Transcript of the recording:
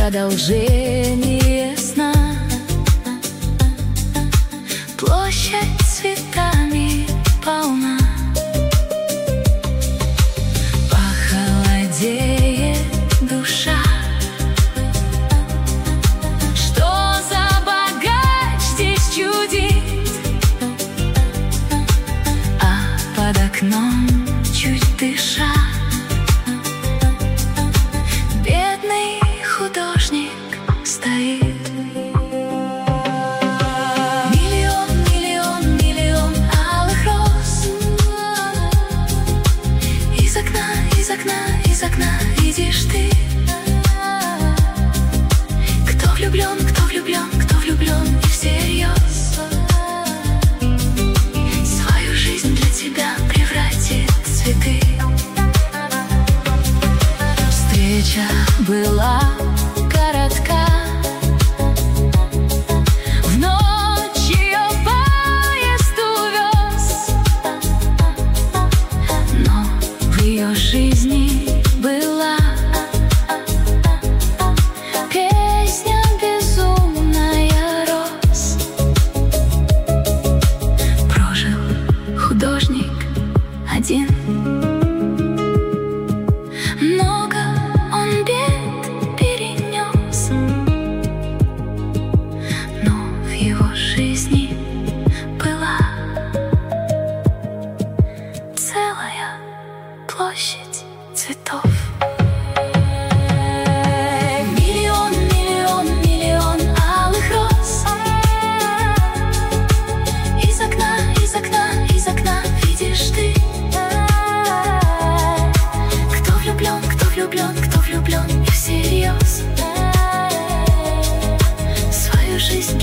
продолжение сна. Площадь цветами полна. Похолодеет душа. Что за богач здесь чудит? А под окном, чуть дыша, бедный художник стоит. Миллион алых роз. Из окна видишь ты. Кто влюблен и всерьез свою жизнь для тебя превратит в цветы. Встреча была коротка. В ночь ее поезд увез, но в ее жизни была песня безумная роз. Прожил художник один. Много он бед перенес, но в его жизни была целая площадь цветов. Миллион алых роз. Из окна видишь ты. Кто влюблен и всерьез свою жизнь